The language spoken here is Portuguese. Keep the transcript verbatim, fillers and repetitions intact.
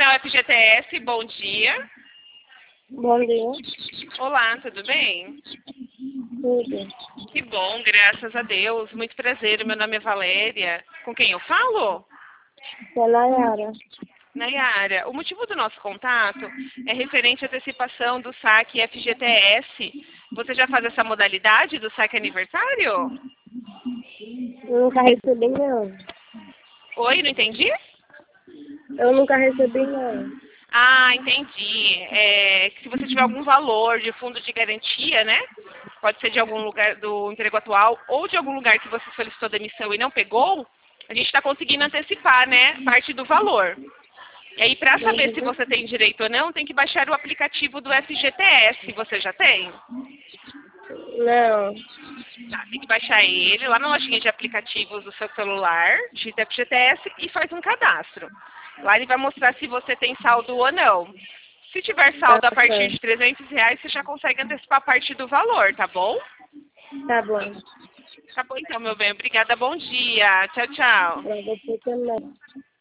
Terminal F G T S, bom dia. Bom dia. Olá, tudo bem? Tudo. Que bom, graças a Deus. Muito prazer, meu nome é Valéria. Com quem eu falo? É Nayara. Nayara, o motivo do nosso contato é referente à antecipação do saque F G T S. Você já faz essa modalidade do saque aniversário? Eu nunca recebi, não. Oi, não entendi? Eu nunca recebi, não. Ah, entendi. É, que se você tiver algum valor de fundo de garantia, né? Pode ser de algum lugar do emprego atual ou de algum lugar que você solicitou demissão e não pegou, a gente está conseguindo antecipar, né? Parte do valor. E aí, para saber se você tem direito ou não, tem que baixar o aplicativo do F G T S. Você já tem? Não. Tá, tem que baixar ele lá na lojinha de aplicativos do seu celular, digita F G T S e faz um cadastro. Lá ele vai mostrar se você tem saldo ou não. Se tiver saldo Tá a partir certo. de trezentos reais, você já consegue antecipar parte do valor, tá bom? Tá bom. Tá bom então, meu bem. Obrigada, bom dia. Tchau, tchau. Pra você também.